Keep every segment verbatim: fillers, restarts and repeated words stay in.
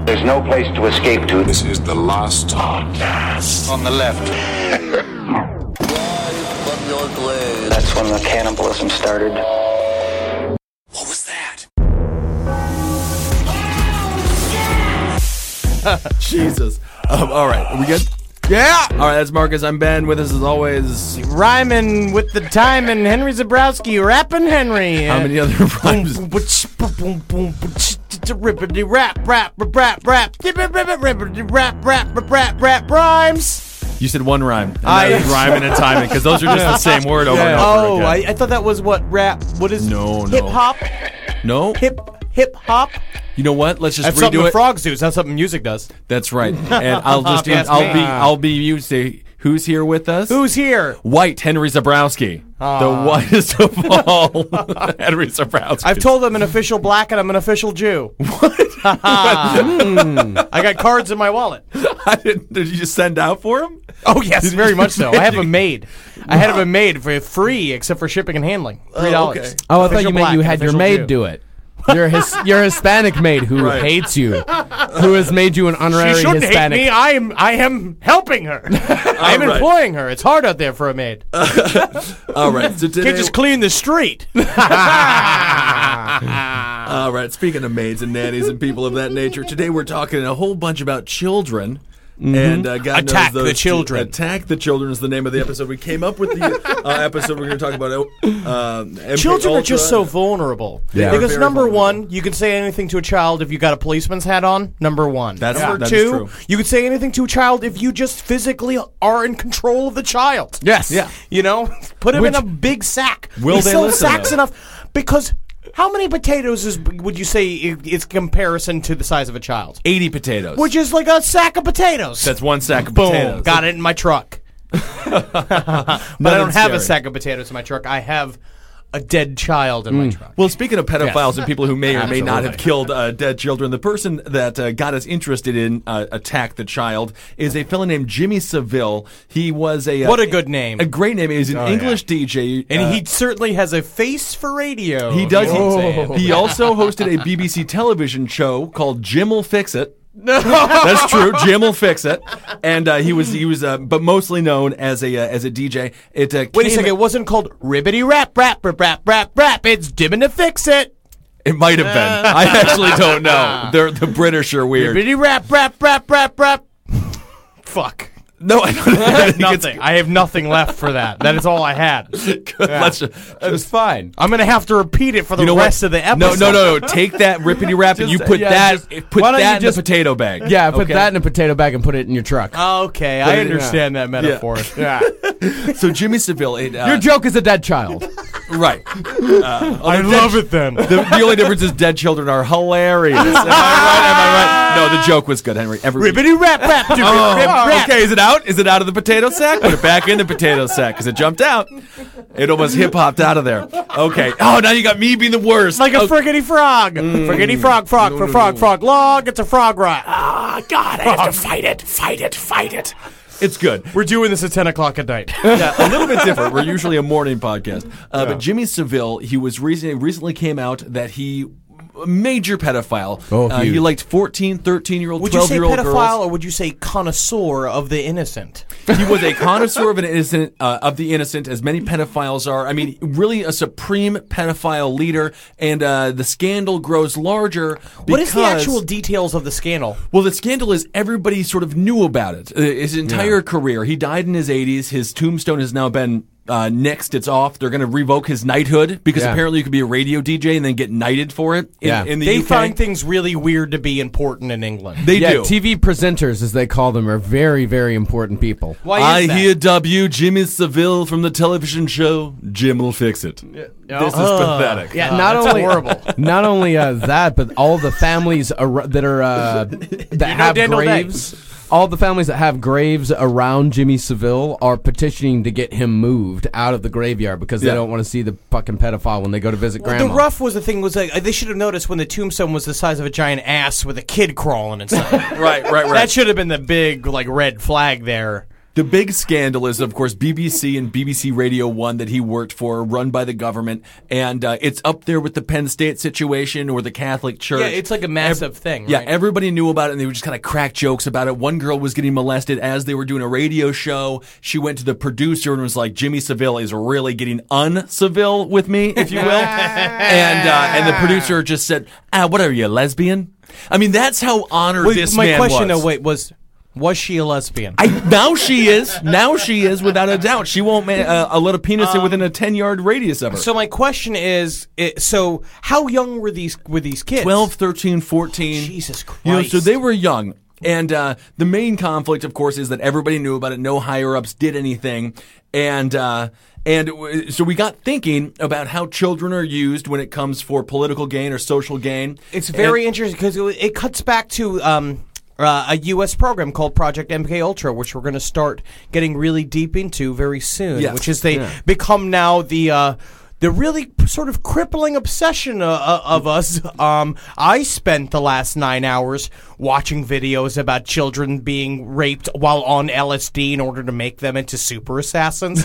There's no place to escape to. This is the last podcast. On the left. That's when the cannibalism started. What was that? Jesus. Um, all right, are we good? Yeah! All right, that's Marcus. I'm Ben. With us as always. Rhyming with the time and Henry Zabrowski, rapping Henry. How many other rhymes? Rippity rap, rap, rap, rap, rippity rap, rap, rap, rap, rhymes. You said one rhyme. And I- that was rhyming and timing, because those are just the same word over and over Oh, again. I, I thought that was what rap, what is No, no. hip hop? No? Hip, hip hop? You know what? Let's just That's redo something the it. frogs do. It's not something music does. That's right. And I'll just Yes, I'll me. be I'll be you say who's here with us? Who's here? White Henry Zabrowski. The whitest of all Henry Zabrowski. I've told them I'm an official black and I'm an official Jew. What? mm. I got cards in my wallet. I didn't, did you just send out for him? Oh, yes, very much so. I have them made. I had them made for free, except for shipping and handling. three dollars. Oh, okay. Oh, I thought Official you meant black you and had your official maid Jew. do it. Your his, your Hispanic maid who Right. hates you, who has made you an honorary She shouldn't Hispanic. hate me. I am. I am helping her. I am All right. employing her. It's hard out there for a maid. All right. So today, Can't just clean the street. all right. Speaking of maids and nannies and people of that nature, today we're talking a whole bunch about children. And uh, God knows Attack the those children. Attack the Children is the name of the episode. We came up with the uh, episode we're going to talk about. Uh, M K Children are Ultra. just so vulnerable. Yeah. Because Very number vulnerable. one, you can say anything to a child if you got a policeman's hat on. Number one. That's- number that is two. true. You can say anything to a child if you just physically are in control of the child. Yes. Yeah. You know, put him Which- in a big sack. Will We they sell listen, sacks though? enough because. How many potatoes is would you say i- is comparison to the size of a child? eighty potatoes. Which is like a sack of potatoes. That's one sack of Boom. potatoes. Got it in my truck. But I don't Nothing have a scary. sack of potatoes in my truck. I have a dead child in my truck. Well, speaking of pedophiles and people who may or may not Absolutely. have killed uh, dead children, the person that uh, got us interested in uh, Attack the Child is a fellow named Jimmy Savile. He was a... Uh, What a good name. A great name. He's an Oh, English yeah. D J. And uh, he certainly has a face for radio. He does. you know what I'm saying? He, he also hosted a B B C television show called Jim'll Fix It. No, that's true. Jim'll Fix It, and uh, he was he was, uh, but mostly known as a uh, as a D J. It uh, Wait a came- second. It wasn't called Ribbity Rap Rap Rap Rap Rap Rap. It's Dimming to Fix It. It might have been. I actually don't know. They're the British are weird. Ribbity Rap Rap Rap Rap Rap. Fuck. No, I don't I think it's- Nothing. I have nothing left for that. That is all I had. Good. Let's just, It's fine. I'm gonna have to repeat it for the you know what? rest of the No, episode. no, no, no. Take that rippity rap and you Just, put yeah, that just- put why don't you that in just- the potato bag. Yeah, put Okay? that in a potato bag and put it in your truck. Okay, But I it- understand that metaphor. Yeah. So Jimmy Savile, it, uh, Your joke is a dead child. right? Uh, I love it then. The, the only difference is dead children are hilarious. Am I right? Am I right? No, the joke was good, Henry. Every, Ribbity Rap Rap. Oh, Rip, rap. okay, is it out? Is it out of the potato sack? Put it back in the potato sack because it jumped out. It almost hip hopped out of there. Okay. Oh, now you got me being the worst. Like a Oh, friggity frog. Friggity frog, frog, for frog, frog, log. It's a frog rot. Ah, God, I have to fight it, fight it, fight it. It's good. We're doing this at ten o'clock at night. Yeah, a little bit different. We're usually a morning podcast. Uh, But Jimmy Savile, he was recently, recently came out that he, a major pedophile. Oh, uh, he huge. liked fourteen, thirteen-year-old, Would you say twelve-year-old pedophile girls. or would you say connoisseur of the innocent? He was a connoisseur of an innocent, uh, of the innocent, as many pedophiles are. I mean, really a supreme pedophile leader, and uh, the scandal grows larger. What is the because- actual details of the scandal? Well, the scandal is everybody sort of knew about it. Uh, His entire career. He died in his eighties. His tombstone has now been uh, nixed. It's off. They're going to revoke his knighthood because Yeah. apparently you could be a radio D J and then get knighted for it in, Yeah. in the They U K. find things really weird to be important in England. They yeah, do. T V presenters, as they call them, are very, very important people. Why I is that? hear W. Jimmy Savile from the television show Jim Will Fix It. This is pathetic. Yeah, not that's only horrible. not only uh, that, but all the families ar- that are uh, that have Daniel Day? graves. All the families that have graves around Jimmy Savile are petitioning to get him moved out of the graveyard because Yeah. they don't want to see the fucking pedophile when they go to visit Well, grandma. the rough was the thing was like they should have noticed when the tombstone was the size of a giant ass with a kid crawling inside. Right, right, right. That should have been the big like red flag there. The big scandal is, of course, B B C and B B C Radio one that he worked for, run by the government, and uh, it's up there with the Penn State situation or the Catholic Church. Yeah, it's like a massive Ev- thing, Yeah, right? everybody knew about it, and they would just kind of crack jokes about it. One girl was getting molested as they were doing a radio show. She went to the producer and was like, Jimmy Savile is really getting uncivil with me, if you will. and uh, and the producer just said, ah, what are you, a lesbian? I mean, that's how honored Wait, this my man question, was. though, wait, was was she a lesbian? I, now she is. Now she is, without a doubt. She won't ma- uh, uh, let a penis in within a ten-yard radius of her. So my question is, it, so how young were these were these kids? twelve, thirteen, fourteen. Jesus Christ. You know, so they were young. And uh, the main conflict, of course, is that everybody knew about it. No higher-ups did anything. And uh, and w- so we got thinking about how children are used when it comes for political gain or social gain. It's very And- interesting because it, it cuts back to um, uh, a U S program called Project M K Ultra, which we're going to start getting really deep into very soon. Yes. Which is they Yeah. become now the. Uh, The really sort of crippling obsession uh, uh, of us. Um, I spent the last nine hours watching videos about children being raped while on L S D in order to make them into super assassins.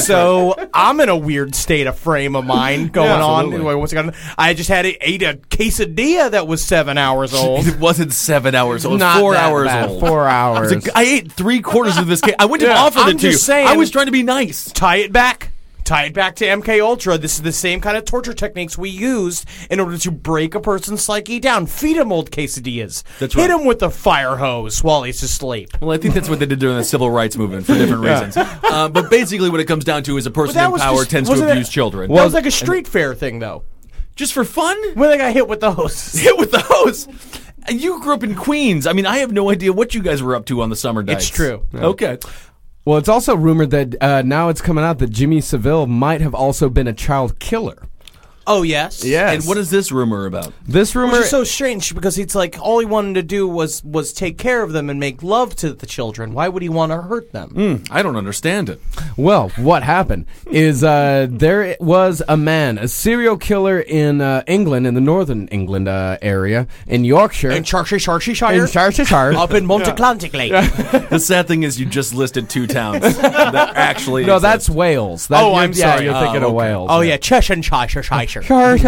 So I'm in a weird state of frame of mind going Yeah, on. absolutely. Anyway, what's it gonna, I just had a, ate a quesadilla that was seven hours old. It wasn't seven hours old. Not four that hours bad. old. Four hours. It's like, I ate three quarters of this cake. I wouldn't have Yeah, offered I'm it to you. just saying- I was trying to be nice. Tie it back. Tie it back to M K Ultra. This is the same kind of torture techniques we used in order to break a person's psyche down. Feed him old quesadillas. That's Hit right. him with the fire hose while he's asleep. Well, I think that's what they did during the civil rights movement for different reasons. Uh, but basically, what it comes down to is a person that in was power just- tends to wasn't abuse it- children. that was like a street fair thing, though. Just for fun? When they got hit with the hose. Hit with the hose. And you grew up in Queens. I mean, I have no idea what you guys were up to on the summer nights. It's true. Okay. Well, it's also rumored that uh, now it's coming out that Jimmy Savile might have also been a child killer. Oh, yes? Yes. And what is this rumor about? This rumor? Which is so strange because it's like all he wanted to do was was take care of them and make love to the children. Why would he want to hurt them? Mm, I don't understand it. Well, what happened is uh, there was a man, a serial killer in uh, England, in the northern England uh, area, in Yorkshire. In Charshire, Charshire, In Charshire. up in Monteclantic Lake. The sad thing is you just listed two towns that actually No, exist. that's Wales. That, Oh, you're- I'm yeah, sorry. you're Oh, thinking of okay. Wales. Oh, yeah, Cheshire, Cheshire, Cheshire.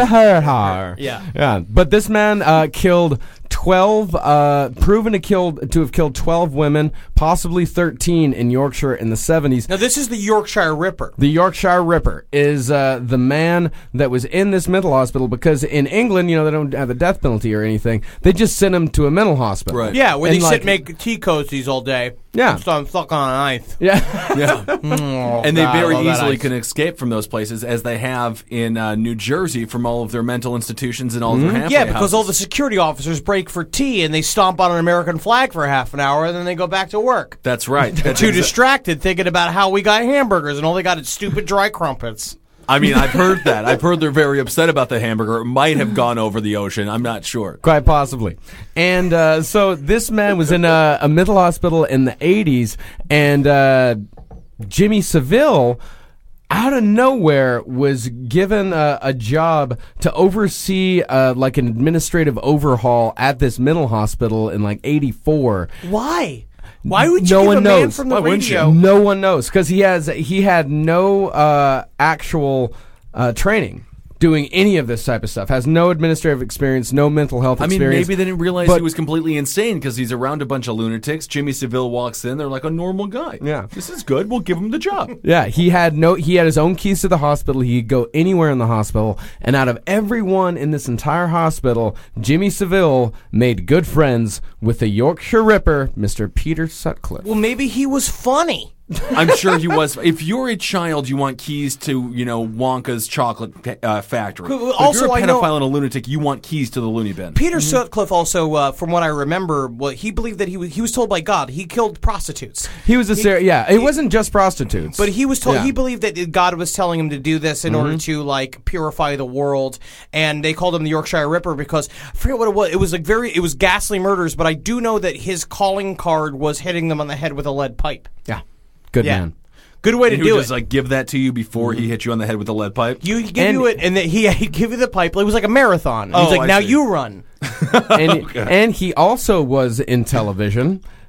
Yeah. Yeah. Yeah. But this man uh, killed twelve, uh, proven to killed to have killed twelve women, possibly thirteen in Yorkshire in the seventies. Now, this is the Yorkshire Ripper. The Yorkshire Ripper is uh, the man that was in this mental hospital because in England, you know, they don't have the death penalty or anything. They just send him to a mental hospital. Right. Yeah, where And they like- sit and make tea cozies all day. Yeah. So I'm stuck on an ice. Yeah. Yeah. Oh, And they God, I very love that easily ice. can escape from those places, as they have in uh, New Jersey from all of their mental institutions and all of their halfway Yeah, because houses. all the security officers break for tea and they stomp on an American flag for half an hour and then they go back to work. That's right. That's Too exa- distracted thinking about how we got hamburgers and all they got is stupid dry crumpets. I mean, I've heard that. I've heard they're very upset about the hamburger. It might have gone over the ocean. I'm not sure. Quite possibly. And uh, so this man was in a, a mental hospital in the eighties, and uh, Jimmy Savile, out of nowhere, was given a, a job to oversee uh, like an administrative overhaul at this mental hospital in like eighty-four. Why? Why would you No give one a man knows. from the Why wouldn't you? radio? No one knows because he has he had no uh, actual uh, training doing any of this type of stuff. Has no administrative experience, no mental health I mean, experience. maybe they didn't realize But- he was completely insane because he's around a bunch of lunatics. Jimmy Savile walks in. They're like a normal guy. Yeah. This is good. We'll give him the job. Yeah, he had no. He had his own keys to the hospital. He could go anywhere in the hospital. And out of everyone in this entire hospital, Jimmy Savile made good friends with the Yorkshire Ripper, Mister Peter Sutcliffe. Well, maybe he was funny. I'm sure he was. If you're a child, you want keys to, you know, Wonka's chocolate uh, factory. Well, But also, if you're a I know- pedophile and a lunatic, you want keys to the loony bin. Peter Sutcliffe also, uh, from what I remember, well, he believed that he was, he was told by God he killed prostitutes. He was a ser- yeah. It wasn't just prostitutes, But he was told Yeah. he believed that God was telling him to do this in order to like purify the world, and they called him the Yorkshire Ripper because I forget what it was. It was like very, it was ghastly murders, but I do know that his calling card was hitting them on the head with a lead pipe. yeah, good Yeah. man. Good way to he do would it. just like give that to you before he hit you on the head with a lead pipe. you he'd give And- you it, and then he he'd give you the pipe. It was like a marathon. And Oh, he's like, I now see. you run. and and he also was in television.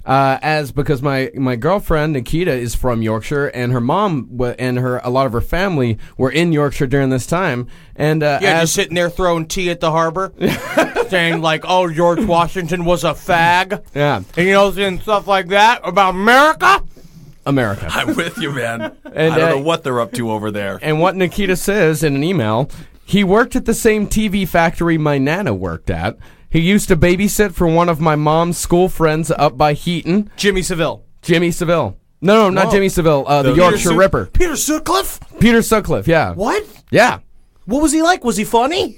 Uh, as because my, my girlfriend Nikita is from Yorkshire, and her mom w- and her a lot of her family were in Yorkshire during this time, and uh, Yeah, as just sitting there throwing tea at the harbor, saying like, "Oh, George Washington was a fag," yeah, and you know, and stuff like that about America. America. I'm with you, man. And, I don't uh, know what they're up to over there. And what Nikita says in an email, he worked at the same T V factory my Nana worked at. He used to babysit for one of my mom's school friends up by Heaton, Jimmy Seville. Jimmy Seville. No, no, not Whoa. Jimmy Seville. Uh, the, The- Yorkshire Peter Su- Ripper. Peter Sutcliffe. Peter Sutcliffe. Yeah. What? Yeah. What was he like? Was he funny?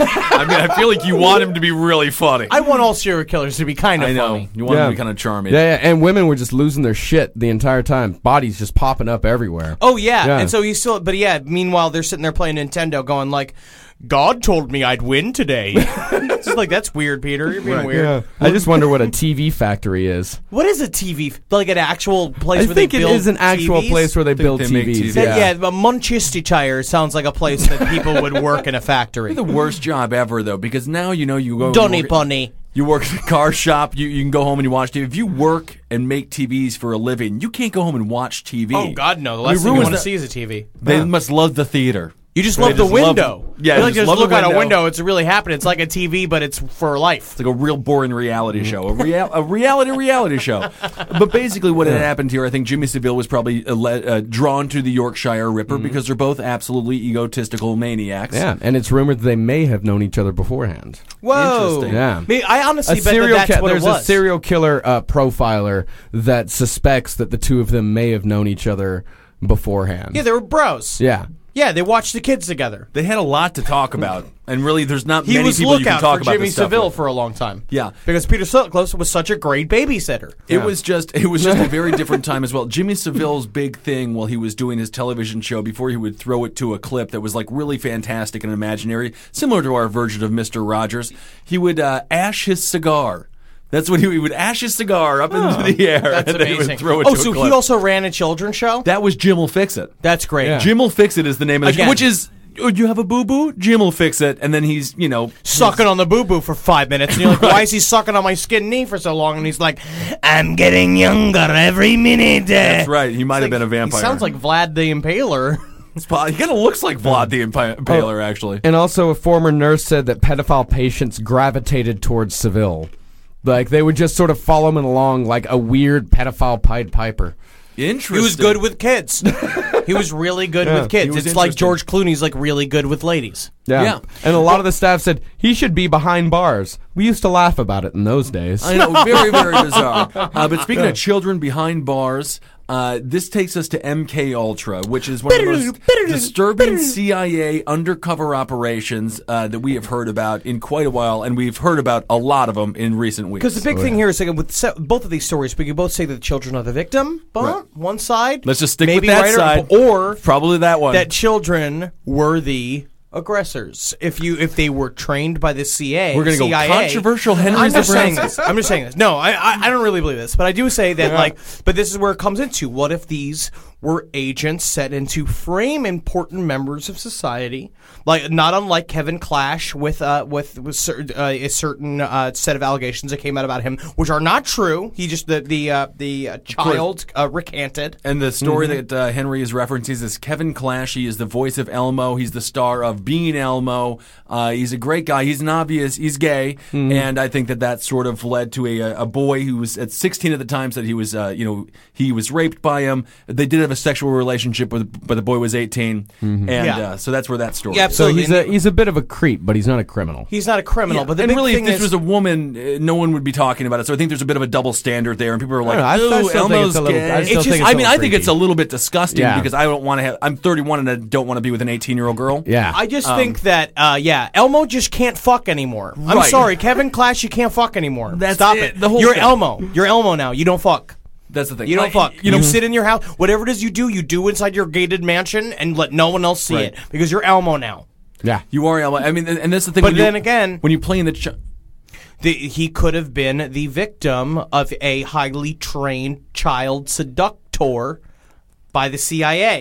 I mean, I feel like you want him to be really funny. I want all serial killers to be kind of I know. funny. You want Yeah. him to be kind of charming. Yeah, yeah, and women were just losing their shit the entire time. Bodies just popping up everywhere. Oh yeah. Yeah. and so he's still. But yeah, meanwhile they're sitting there playing Nintendo, going like, "God told me I'd win today." It's just like, that's weird, Peter. You're being weird. Yeah. I just wonder what a T V factory is. What is a T V? Like an actual place I where think they it build is an actual T Vs? place where they Think build they T make Vs. T Vs. That- Yeah. yeah, but Manchestershire sounds like a place that people would work in a factory. The worst job ever, though, because now you know you go. Donny you work, Bunny. you work at a car shop. You, you can go home and you watch T V. If you work and make T Vs for a living, you can't go home and watch T V. Oh God, no! The I last mean, thing you ruins want to the- see is a T V. They must love the theater. You just They love the just love- window. yeah, you you like just just love look the out a window. window. It's really happening. It's like a T V, but it's for life. It's like a real boring reality show, a, real, a reality reality show. But basically, what had happened here, I think Jimmy Seville was probably uh, le- uh, drawn to the Yorkshire Ripper because they're both absolutely egotistical maniacs. Yeah, and it's rumored that they may have known each other beforehand. Whoa! Interesting. Yeah. Me- I honestly A bet serial that that's ki- what there's it was. a serial killer uh, profiler that suspects that the two of them may have known each other beforehand. Yeah, they were bros. Yeah. Yeah, they watched the kids together. They had a lot to talk about, and really, there's not He many was people you can lookout talk for about Jimmy this stuff Seville with. for a long time. Yeah. because Peter Sutcliffe was such a great babysitter. It was just it was just a very different time as well. Jimmy Seville's big thing while he was doing his television show before he would throw it to a clip that was like really fantastic and imaginary, similar to our version of Mister Rogers, he would uh, ash his cigar. That's what he, he would ash his cigar up into the air That's and then he amazing. would throw it oh, to so a clip. he also ran a children's show? That was Jim'll Fix It. That's great. Yeah. Jim'll Fix It is the name of the show, Again. which is oh, you have a boo boo? Jim'll Fix It, and then he's you know Sucking on the boo boo for five minutes, and you're like, "Why is he sucking on my skin knee for so long?" And he's like, "I'm getting younger every minute." That's right. He might have been a vampire. He sounds like Vlad the Impaler. He kind of looks like Vlad the Impa- Impaler, actually. And also, a former nurse said that pedophile patients gravitated towards Seville. Like, they would just sort of follow him along like a weird pedophile Pied Piper. Interesting. He was good with kids. He was really good Yeah, with kids. he was It's like interesting. George Clooney's like really good with ladies. Yeah. Yeah. And a lot of the staff said, he should be behind bars. We used to laugh about it in those days. I know, very, very bizarre. Uh, but speaking of children behind bars, uh, this takes us to M K Ultra, which is one of the most disturbing C I A undercover operations uh, that we have heard about in quite a while, and we've heard about a lot of them in recent weeks. Because the big thing here is like, with se- both of these stories, we can both say that the children are the victim. But Right. one side, Let's just stick maybe with that right or- side. or Probably that one. that children were the aggressors. If you if they were trained by the C A, We're gonna go C I A, controversial Henry I'm just saying Zabrowski. this. I'm just saying this. No, I, I I don't really believe this, but I do say that like. But this is where it comes into. What if these were agents set in to frame important members of society, like not unlike Kevin Clash with uh with, with cer- uh, a certain uh, set of allegations that came out about him, which are not true. He just the the uh, the uh, child uh, recanted. And the story Mm-hmm. that uh, Henry is referencing is Kevin Clash. He is the voice of Elmo. He's the star of Being Elmo. Uh, he's a great guy. He's an obvious. He's gay, Mm-hmm. and I think that that sort of led to a a boy who was at sixteen at the time said he was uh, you know he was raped by him. They did have a sexual relationship, with, but the boy was eighteen, and Yeah. uh, so that's where that story. Yeah, is. so absolutely. he's a, he's a bit of a creep, but he's not a criminal. He's not a criminal, Yeah, but the and big really, thing if this is, was a woman, uh, no one would be talking about it. So I think there's a bit of a double standard there, and people are like, I don't know, I- I "Ooh, still think Elmo's it's a little- gay." I still It's think just- it's a I mean, little I think it's a creepy. little bit disgusting Yeah. because I don't want to have. I'm thirty-one and I don't want to be with an eighteen-year-old girl. Yeah. I just think that, uh, yeah, Elmo just can't fuck anymore. I'm Right. sorry, Kevin Clash, you can't fuck anymore. That's Stop it, it. the whole You're thing. Elmo. You're Elmo now. You don't fuck. That's the thing. You don't I- fuck. You You, know, sit in your house. Whatever it is you do, you do inside your gated mansion and let no one else see Right. it because you're Elmo now. yeah. you are Elmo. I mean, and, and that's the thing. But when you- then again- when you play in the. Ch- The, he could have been the victim of a highly trained child seductor by the C I A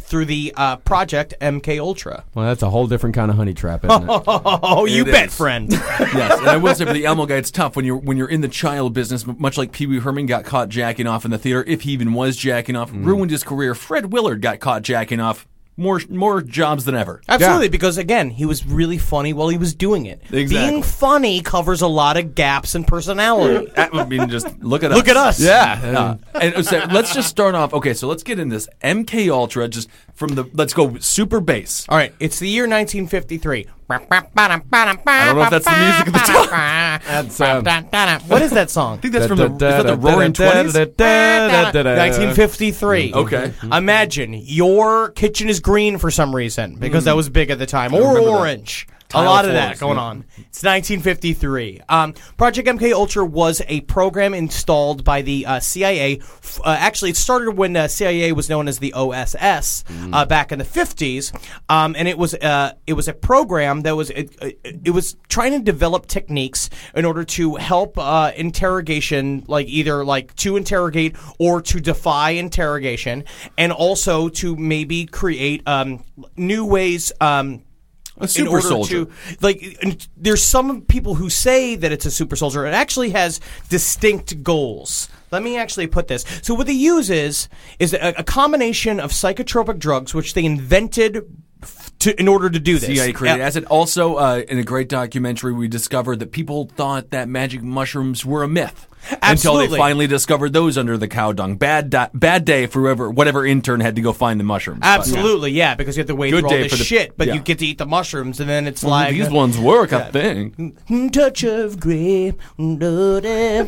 through the uh, project M K Ultra. Well, that's a whole different kind of honey trap, isn't it? Oh, you It bet, is. friend. Yes, and I will say for the Elmo guy, it's tough when you're when you're in the child business. Much like Pee Wee Herman got caught jacking off in the theater, if he even was jacking off, ruined his career. Fred Willard got caught jacking off. More more jobs than ever. Absolutely, because again, he was really funny while he was doing it. Exactly. Being funny covers a lot of gaps in personality. I mean, just look at us. Look at us. Yeah. Uh, and so let's just start off. Okay, so let's get in this M K Ultra. Just from the let's go super bass. All right, it's the year nineteen fifty-three. I don't know if that's the music of the time. That's, um, What is that song? I think that's from the, is that the Roaring Twenties. nineteen fifty-three. Okay. Imagine your kitchen is green for some reason because that was big at the time, or remember that. orange. A Tile lot of floors, that going yeah. on. It's nineteen fifty-three. Um, Project M K Ultra was a program installed by the uh, C I A. F- uh, actually, it started when uh, C I A was known as the O S S uh, back in the fifties, um, and it was uh, it was a program that was it, it, it was trying to develop techniques in order to help uh, interrogation, like either like to interrogate or to defy interrogation, and also to maybe create um, new ways. Um, A super in order soldier. to, like, and there's some people who say that it's a super soldier. It actually has distinct goals. Let me actually put this. So what they use is is a, a combination of psychotropic drugs, which they invented f- to, in order to do this. C I A created Uh, acid. Also, uh, in a great documentary, we discovered that people thought that magic mushrooms were a myth. Until Absolutely. they finally discovered those under the cow dung. Bad di- bad day for whoever, whatever intern had to go find the mushrooms. But, Absolutely, yeah, because you have to wait Good through all day this for the- shit, but yeah. you get to eat the mushrooms, and then it's Well, like these ones work, I think. touch of grape. So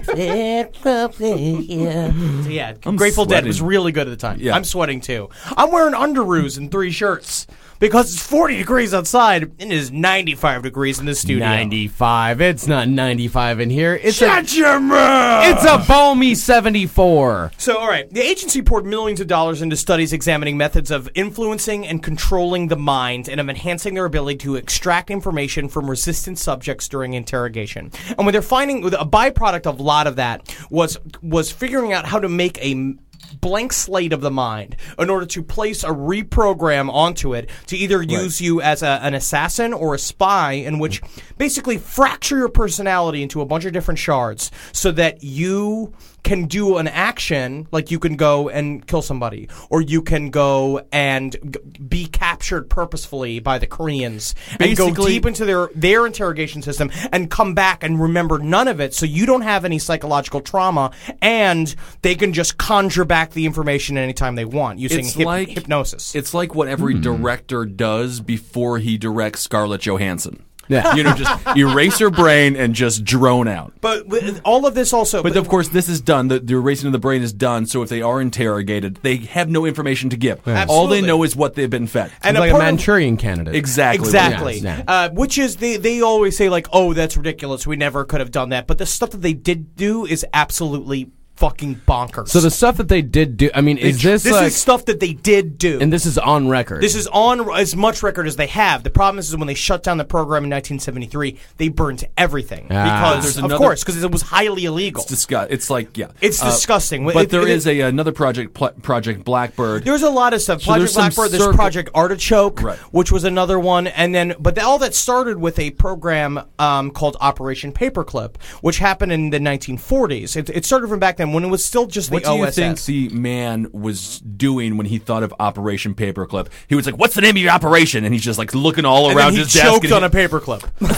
yeah, I'm Grateful Dead sweating. was really good at the time. Yeah. I'm sweating too. I'm wearing underoos and three shirts because it's forty degrees outside and it is ninety-five degrees in the studio. ninety-five. It's not ninety-five in here. It's Shut a, your mouth! it's a balmy seventy-four. So, all right, the agency poured millions of dollars into studies examining methods of influencing and controlling the mind and of enhancing their ability to extract information from resistant subjects during interrogation. And what they're finding, a byproduct of a lot of that was was figuring out how to make a blank slate of the mind in order to place a reprogram onto it to either use you as a, an assassin or a spy, in which basically fracture your personality into a bunch of different shards so that you can do an action, like you can go and kill somebody, or you can go and g- be captured purposefully by the Koreans and go Basically- deep into their their interrogation system and come back and remember none of it, so you don't have any psychological trauma, and they can just conjure back the information anytime they want using It's hyp- like hypnosis. It's like what every director does before he directs Scarlett Johansson. Yeah. You know, just erase her brain and just drone out. But with all of this also, But of course, this is done. The, the erasing of the brain is done. So if they are interrogated, they have no information to give. All Absolutely. they know is what they've been fed. And It's like a part of- Manchurian candidate. Exactly. Exactly. Yeah, yeah. Uh, which is they they always say like, oh, that's ridiculous. We never could have done that. But the stuff that they did do is absolutely fucking bonkers. So the stuff that they did do, I mean, is this, this like, is stuff that they did do. and this is on record. This is on as much record as they have. The problem is, is when they shut down the program in nineteen seventy-three, they burnt everything Ah. because, There's of another- course, because it was highly illegal. It's disgust. It's like yeah. It's Uh, disgusting. But It- there it- is a another project, pl- Project Blackbird. There's a lot of stuff. So Project there's some Blackbird, there's circle- Project Artichoke, Right. which was another one, and then but all that started with a program um, called Operation Paperclip, which happened in the nineteen forties. It, it started from back then when it was still just What the do you O S S. think the man was doing when he thought of Operation Paperclip? He was like, "What's the name of your operation?" And he's just like looking all and around then he his desk. choked and on he- a paperclip.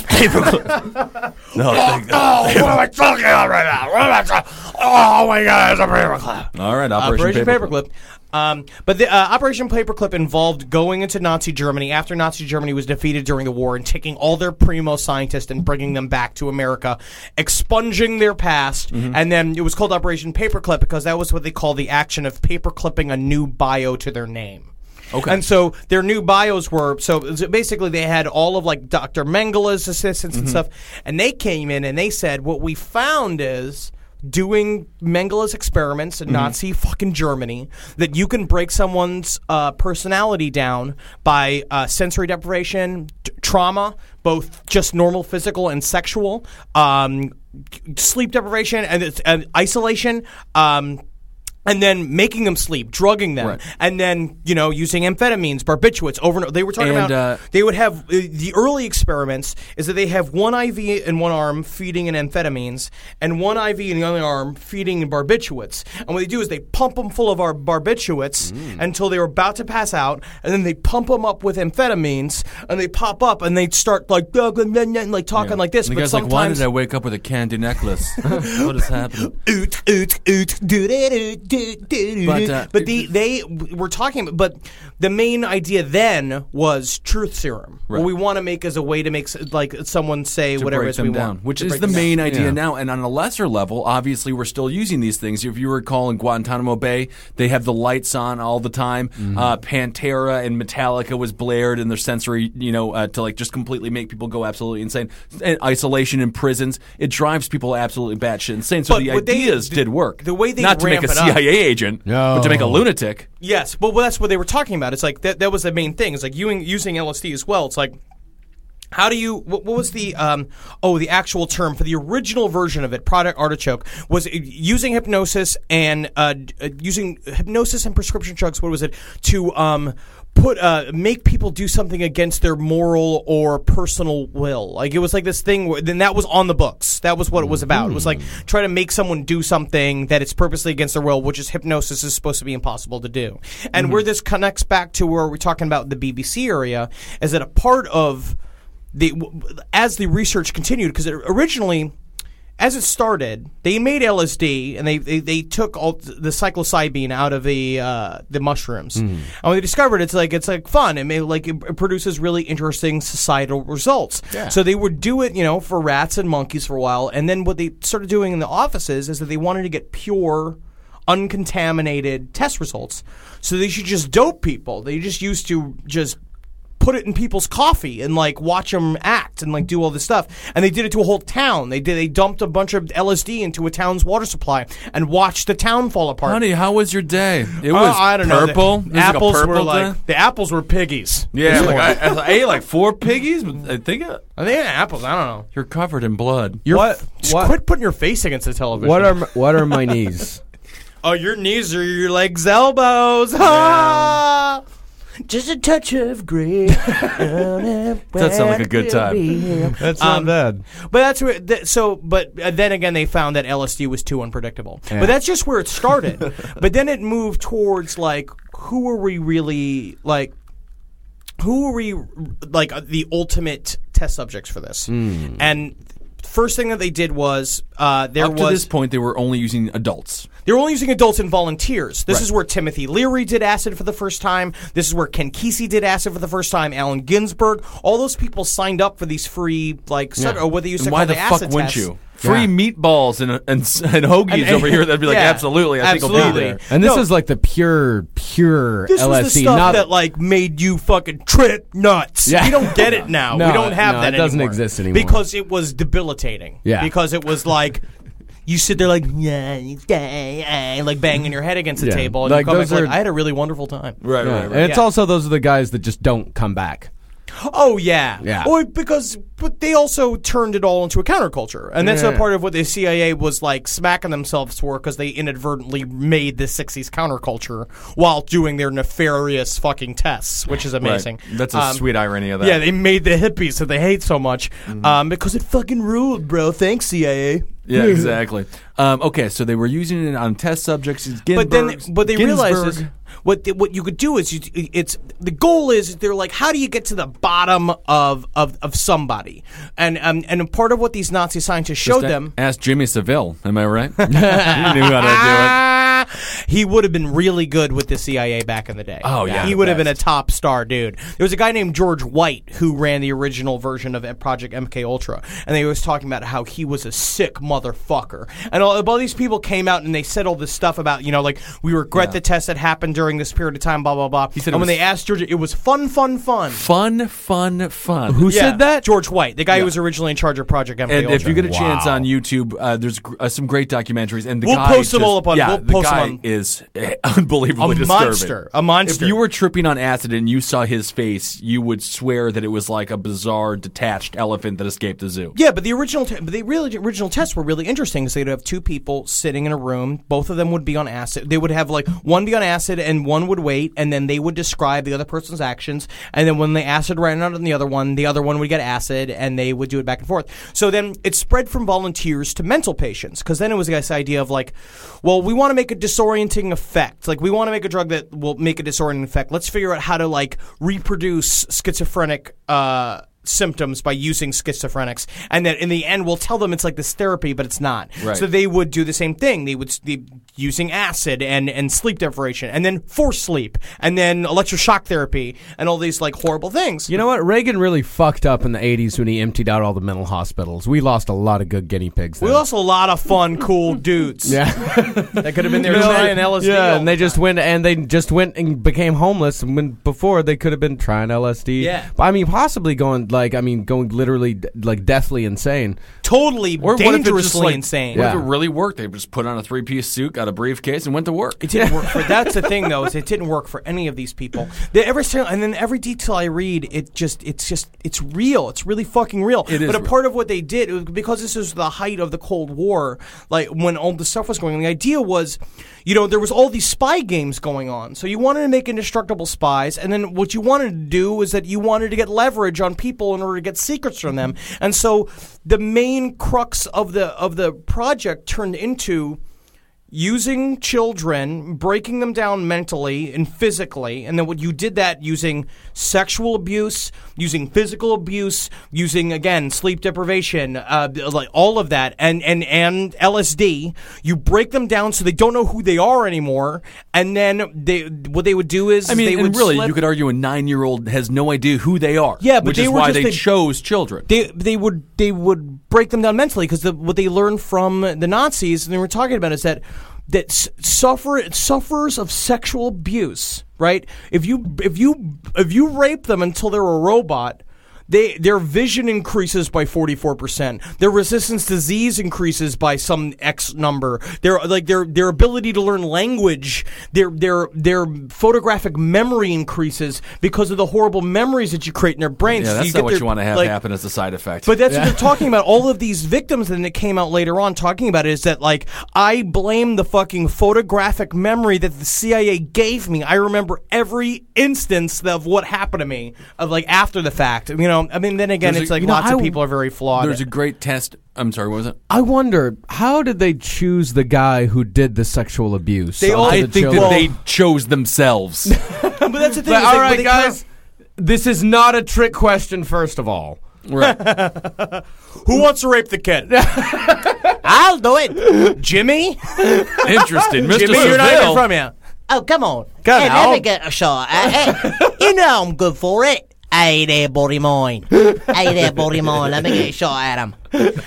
Paperclip. No, thank God. Oh, what am I talking about right now? What am I talking? Oh my God, it's a paperclip. All right, Operation, Operation Paperclip. Paperclip. Um, but the uh, Operation Paperclip involved going into Nazi Germany after Nazi Germany was defeated during the war and taking all their primo scientists and bringing them back to America, expunging their past, Mm-hmm. and then it was called Operation Paperclip because that was what they call the action of paperclipping a new bio to their name. Okay. And so their new bios were so basically they had all of like Doctor Mengele's assistants Mm-hmm. and stuff, and they came in and they said what we found is doing Mengele's experiments in Nazi fucking Germany that you can break someone's uh, personality down by uh, sensory deprivation, t- trauma, both just normal physical and sexual, um, sleep deprivation and, it's- and isolation. Um, and then making them sleep, drugging them, Right. and then, you know, using amphetamines, barbiturates over and over. They were talking And, about, uh, they would have, uh, the early experiments is that they have one I V in one arm feeding in amphetamines, and one I V in the other arm feeding in barbiturates. And what they do is they pump them full of our barbiturates Mm. until they were about to pass out, and then they pump them up with amphetamines, and they pop up, and they start like, like talking like this. And the but guy's like, why sometimes, did I wake up with a candy necklace? What is happening? oot, oot, oot, do, do, do, do, do, But, do. uh, But the they were talking, but the main idea then was truth serum. Right. What we want to make as a way to make s- like someone say To whatever break it is them we down, want, which to is break the them main down. idea Yeah. now. And on a lesser level, obviously, we're still using these things. If you recall, in Guantanamo Bay, they have the lights on all the time. Mm-hmm. Uh, Pantera and Metallica was blared in their sensory, you know, uh, to like just completely make people go absolutely insane. And isolation in prisons, it drives people absolutely batshit insane. So But the what they- ideas the- did work. the way they not to make a ramp it C I A up- agent, but to make a No. lunatic. Yes, but that's what they were talking about. It's like that. That was the main thing. It's like using using L S D as well. It's like, how do you? What, what was the? Um, oh, the actual term for the original version of it, Project Artichoke, was using hypnosis and uh, uh, using hypnosis and prescription drugs. What was it to? Um, Put uh, make people do something against their moral or personal will. Like it was like this thing. Where, then that was on the books. That was what it was about. It was like try to make someone do something that it's purposely against their will, which is hypnosis is supposed to be impossible to do. And where this connects back to where we're talking about the B B C area is that a part of the as the research continued, because originally, as it started, they made L S D and they, they, they took all the psilocybin out of the uh, the mushrooms. And when they discovered it's like it's like fun. It may like it, it produces really interesting societal results. So they would do it, you know, for rats and monkeys for a while, and then what they started doing in the offices is that they wanted to get pure, uncontaminated test results. So they should just dope people. They just used to just put it in people's coffee and like watch them act and like do all this stuff. And they did it to a whole town. They did. They dumped a bunch of L S D into a town's water supply and watched the town fall apart. Honey, how was your day? It Uh, was I don't know. purple. The It was like a apples purple were like thing? the apples were piggies. Yeah, like I, I ate like four piggies. But I think uh, I think apples. I don't know. you're covered in blood. You're What- Just what- quit putting your face against the television. What are m- what are my knees? Oh, your knees are your legs, elbows. Ah! Just a touch of gray. That sounds like a good time. That's Um, not bad. But that's where. Th- so, but uh, then again, they found that L S D was too unpredictable. Yeah. But that's just where it started. But then it moved towards like, who are we really like? Who are we like uh, the ultimate test subjects for this? And first thing that they did was uh, there Up was to this point, they were only using adults. they were only using adults and volunteers. This Right. is where Timothy Leary did acid for the first time. This is where Ken Kesey did acid for the first time. Allen Ginsberg. All those people signed up for these free, like, sub- or what they used And to why call the the fuck acid wouldn't tests. you? Free Yeah. meatballs and and, and hoagies And- over here. That'd be like yeah, absolutely. I think I'll be absolutely. there. And this No. is like the pure, pure This L S D. was the stuff not that like made you fucking trip nuts. Yeah. We don't get it now. No, we don't have no, that it doesn't anymore. exist anymore. Because it was debilitating. Yeah. Because it was like you sit there like yeah, yeah, like banging your head against the Yeah. table, and Like, you come back those like are- I had a really wonderful time. Right, Yeah. right, And right. it's Yeah. also those are the guys that just don't come back. Oh yeah, Yeah. Or because, but they also turned it all into a counterculture, and that's Yeah. a part of what the C I A was like smacking themselves for because they inadvertently made the sixties counterculture while doing their nefarious fucking tests, which is amazing. Right. That's a Um, sweet irony of that. Yeah, they made the hippies that they hate so much Mm-hmm. um, because it fucking ruled, bro. Thanks, C I A. Yeah, exactly. Um, okay, so they were using it on test subjects. But then, Ginsberg's- but they realized is Ginsberg. what they, what you could do is you, it's the goal is they're like, how do you get to the bottom of of, of somebody? And um, and part of what these Nazi scientists showed Just a- them. Ask Jimmy Seville. Am I right? he knew how to He would have been really good with the C I A back in the day. Oh, yeah, he the would have been a best. top star dude. There was a guy named George White who ran the original version of Project M K Ultra, and they was talking about how he was a sick motherfucker. And all, all these people came out and they said all this stuff about, you know, like we regret the test that happened during this period of time, blah blah blah. He said and it when was- they asked George, it was fun, fun, fun. Fun, fun, fun. Who Yeah, said that? George White, the guy who was originally in charge of Project M K And Ultra. if you get a chance Wow. on YouTube, uh, there's gr- uh, some great documentaries. And the We'll guy post them just- all up on- Yeah, we'll the post them guy on- is was unbelievably A disturbing. monster. A monster. If you were tripping on acid and you saw his face, you would swear that it was like a bizarre, detached elephant that escaped the zoo. Yeah, but the original, te- but the really original tests were really interesting. So they'd have two people sitting in a room. Both of them would be on acid. They would have like one be on acid and one would wait, and then they would describe the other person's actions. And then when the acid ran out on the other one, the other one would get acid, and they would do it back and forth. So then it spread from volunteers to mental patients, because then it was this idea of like, well, we want to make a disorienting effect. Like we want to make a drug that will make a disorienting effect. Let's figure out how to like reproduce schizophrenic uh symptoms by using schizophrenics, and then in the end we'll tell them it's like this therapy, but it's not. Right. So they would do the same thing. They would be using acid and, and sleep deprivation, and then forced sleep, and then electroshock therapy, and all these like horrible things. You know what? Reagan really fucked up in the eighties when he emptied out all the mental hospitals. We lost a lot of good guinea pigs then. We lost a lot of fun, cool dudes. Yeah. That could have been there You know, trying L S D. Yeah, all and they the just time. went and they just went and became homeless. And when before they could have been trying L S D. Yeah. But I mean, possibly going like I mean, going literally d- like deathly insane. totally Or what if it just, dangerously like, insane. What if Yeah. it really worked? They just put on a three-piece suit, got a briefcase, and went to work. It didn't work for. That's the thing, though, is it didn't work for any of these people. They every single- and then every detail I read, it just it's just it's real. It's really fucking real. It is But a real. part of what they did, it was because this was the height of the Cold War, like when all the stuff was going on. The idea was, you know, there was all these spy games going on. So you wanted to make indestructible spies, and then what you wanted to do is that you wanted to get leverage on people in order to get secrets from them. And so the main crux of the of the project turned into using children, breaking them down mentally and physically, and then what you did that using sexual abuse, using physical abuse, using again sleep deprivation, uh, like all of that, and and and L S D. You break them down so they don't know who they are anymore, and then they what they would do is I mean, they and would really, slip- you could argue a nine-year-old has no idea who they are. Yeah, but which they is were why just they a- chose children. They they would they would break them down mentally because the, what they learned from the Nazis and they were talking about is that that s- suffer sufferers of sexual abuse, right? If you if you if you rape them until they're a robot, they their vision increases by forty-four percent. Their resistance to disease increases by some X number. Their like their their ability to learn language, their their their photographic memory increases because of the horrible memories that you create in their brains. Yeah, So that's you not get what their, you want to have like, happen as a side effect. but that's what they're talking about. All of these victims, and it came out later on talking about it, is that, like, I blame the fucking photographic memory that the C I A gave me. I remember every instance of what happened to me, of like after the fact. You know, I mean, then again, There's it's a- like you know, lots I- of people are very flawed. There's a great test. I'm sorry, what was it? I wonder how did they choose the guy who did the sexual abuse? They all- onto I the think children? that they chose themselves. but that's the thing. But, is, all like, right, when they guys. This is not a trick question. First of all, Right. come- who wants to rape the kid? I'll do it, Jimmy. Interesting. Mister Jimmy, you're not even Seville. from here. Oh, come on. Come hey, on. let me get a shot at it. You know I'm good for it. Hey there, body mine. Hey there, body mine. Let me get a shot at him.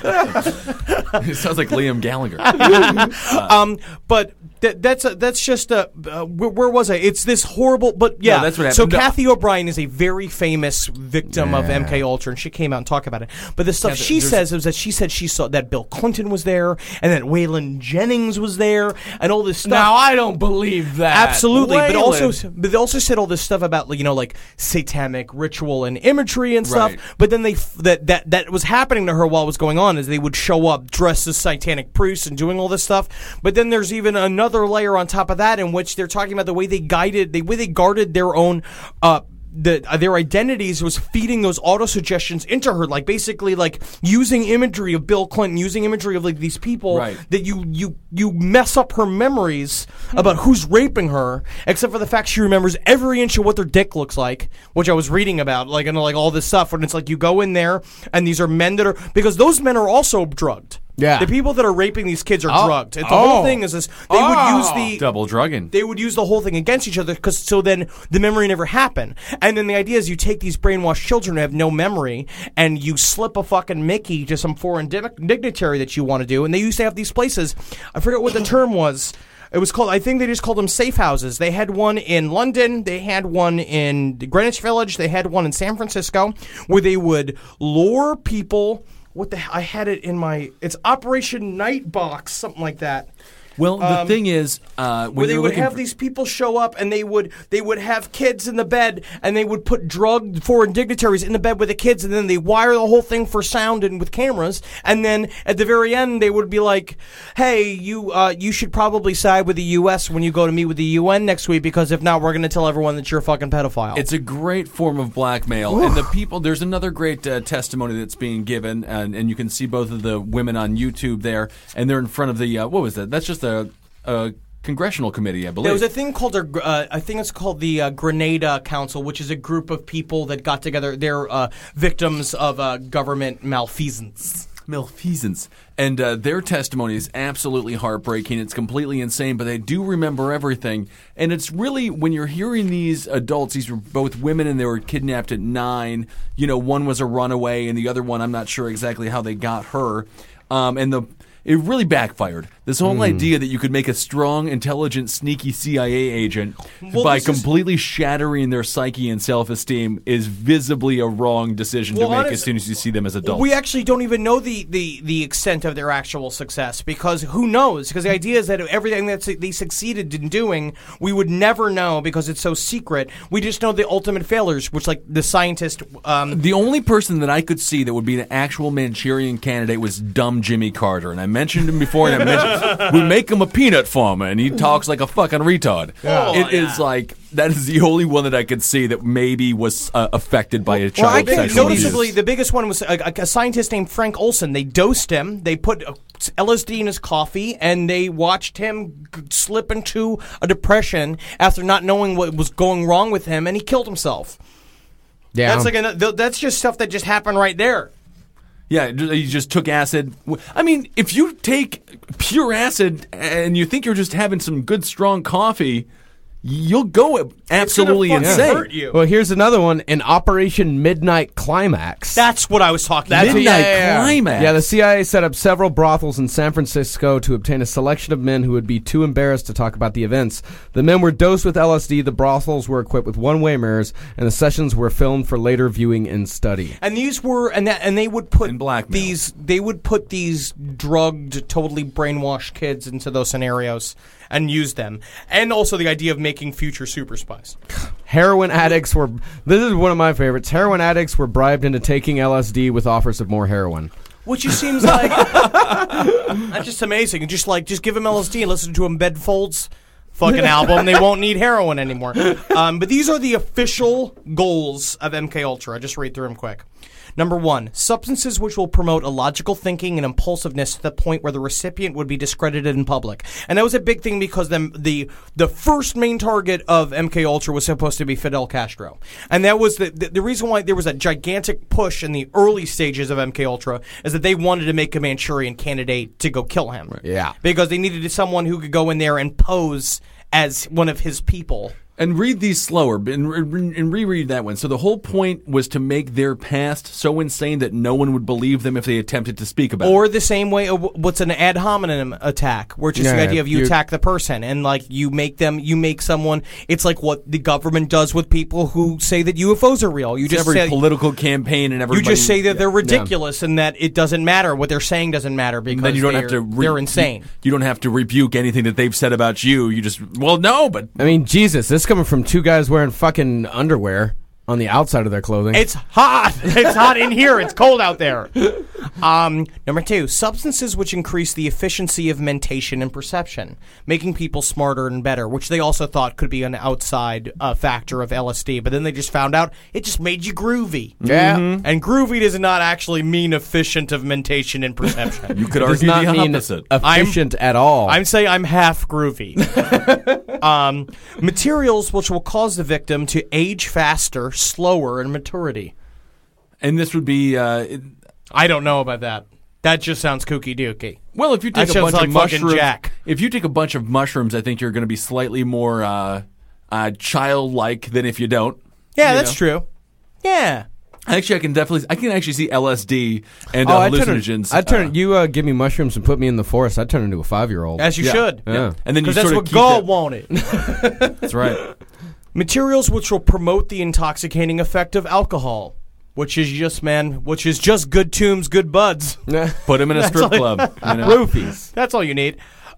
It sounds like Liam Gallagher. Um, but th- that's a, that's just a uh, where, where was I? It's this horrible. But yeah, No, that's what so happened. No. Kathy O'Brien is a very famous victim of Yeah. M K Ultra, and she came out and talked about it. But the stuff Yeah, th- she there's- says is that she said she saw that Bill Clinton was there, and that Waylon Jennings was there, and all this stuff. now I don't believe that. Absolutely, but Waylon. also, but they also said all this stuff about, you know, like satanic ritual and imagery and stuff. Right. But then they f- that that that was happening to her while it was going on, is they would show up dressed as satanic priests and doing all this stuff. But then there's even another layer on top of that in which they're talking about the way they guided, the way they guarded their own. Uh, the, uh, their identities was feeding those auto-suggestions into her, like basically like using imagery of Bill Clinton, using imagery of like these people Right. that you you you mess up her memories about who's raping her, except for the fact she remembers every inch of what their dick looks like, which I was reading about, like and like all this stuff. And it's like you go in there, and these are men that are because those men are also drugged. Yeah. the people that are raping these kids are Oh. drugged. It's the Oh. whole thing is this. They Oh. would use the Double drugging. they would use the whole thing against each other because so then the memory never happened. And then the idea is you take these brainwashed children who have no memory and you slip a fucking Mickey to some foreign dig- dignitary that you want to do. And they used to have these places. I forget what the term was. It was called, I think they just called them safe houses. They had one in London. They had one in Greenwich Village. They had one in San Francisco where they would lure people. What the hell? I had it in my, it's Operation Nightbox, something like that. Well, the thing is, uh, when Where they you're would looking have for- these people show up, and they would they would have kids in the bed, and they would put drugged foreign dignitaries in the bed with the kids, and then they wire the whole thing for sound and with cameras, and then at the very end they would be like, "Hey, you uh, you should probably side with the U S when you go to meet with the U N next week, because if not, we're going to tell everyone that you're a fucking pedophile." It's a great form of blackmail, and the people. There's another great uh, testimony that's being given, and, and you can see both of the women on YouTube there, and they're in front of the uh, what was that? That's just a, a congressional committee, I believe. There was a thing called a, uh, I think it's called the uh, Grenada Council, which is a group of people that got together. They're uh, victims of uh, government malfeasance. Malfeasance. And uh, their testimony is absolutely heartbreaking. It's completely insane, but they do remember everything. And it's really, when you're hearing these adults, these were both women and they were kidnapped at nine. You know, one was a runaway and the other one, I'm not sure exactly how they got her. Um, and the it really backfired. This whole Mm. idea that you could make a strong, intelligent, sneaky C I A agent Well, by this is- completely shattering their psyche and self-esteem is visibly a wrong decision Well, to make honest- as soon as you see them as adults. We actually don't even know the, the, the extent of their actual success, because who knows? Because the idea is that everything that they succeeded in doing, we would never know because it's so secret. We just know the ultimate failures, which, like the scientist. Um, The only person that I could see that would be an actual Manchurian candidate was dumb Jimmy Carter, and I mentioned him before. And I mentioned we make him a peanut farmer, and he talks like a fucking retard. Yeah. It is like that is the only one that I could see that maybe was uh, affected by a well, child I think sexual noticeably abuse. the biggest one was a, a scientist named Frank Olson. They dosed him. They put uh, L S D in his coffee, and they watched him g- slip into a depression after not knowing what was going wrong with him, and he killed himself. Yeah. That's like a, th- that's just stuff that just happened right there. Yeah, he just took acid. I mean, if you take pure acid and you think you're just having some good, strong coffee, you'll go absolutely fucking insane. hurt you. Well, here's another one in Operation Midnight Climax. That's what I was talking That's about. Midnight yeah, yeah, yeah. Climax. Yeah, the C I A set up several brothels in San Francisco to obtain a selection of men who would be too embarrassed to talk about the events. The men were dosed with L S D, the brothels were equipped with one-way mirrors, and the sessions were filmed for later viewing and study. And these were, and that, and they would put And blackmail. these, they would put these drugged, totally brainwashed kids into those scenarios and use them, and also the idea of making future super spies. Heroin addicts were, this is one of my favorites, heroin addicts were bribed into taking L S D with offers of more heroin. Which just seems like that's just amazing. Just like just give them L S D and listen to them Bedfolds fucking album. They won't need heroin anymore. Um, but these are the official goals of M K Ultra. I just read through them quick. Number one, substances which will promote illogical thinking and impulsiveness to the point where the recipient would be discredited in public. And that was a big thing because the the, the first main target of M K Ultra was supposed to be Fidel Castro. And that was the, the the reason why there was a gigantic push in the early stages of M K Ultra is that they wanted to make a Manchurian candidate to go kill him. Yeah. Because they needed someone who could go in there and pose as one of his people. And read these slower and, and reread that one. So the whole point was to make their past so insane that no one would believe them if they attempted to speak about it. Or the same way, of what's an ad hominem attack, which is the Yeah, idea of you you- attack the person and like you make them, you make someone. It's like what the government does with people who say that U F Os are real. You It's just every say, political campaign and you everybody. just say that they're ridiculous and that it doesn't matter. What they're saying doesn't matter because then you don't they're, have to. Re- they're insane. You, you don't have to rebuke anything that they've said about you. You just well, no, but I mean, Jesus, this is coming from two guys wearing fucking underwear on the outside of their clothing. It's hot. It's hot in here. It's cold out there. Um, number two, substances which increase the efficiency of mentation and perception, making people smarter and better, which they also thought could be an outside uh, factor of L S D. But then they just found out it just made you groovy. Yeah. And groovy does not actually mean efficient of mentation and perception. you could It does argue not the mean opposite. efficient at all. I'm saying I'm half groovy. um, materials which will cause the victim to age faster, slower in maturity. and this would be. Uh, it- I don't know about that. That just sounds kooky dooky. Well, if you That take a sounds bunch of like fucking mushrooms, Jack. if you take a bunch of mushrooms, I think you're going to be slightly more uh, uh, childlike than if you don't. Yeah, You that's know? true. Yeah. Actually, I can definitely, I can actually see L S D and oh, uh, I'd turn, hallucinogens. I'd turn uh, you uh, give me mushrooms and put me in the forest. I'd turn into a five year old. As you Yeah. should. Yeah. and then you Because that's sort of what keep God that- wanted. That's right. Materials which will promote the intoxicating effect of alcohol, which is just, man, which is just good tunes, good buds. Put him in a strip all- club. You know? Roofies. That's all you need.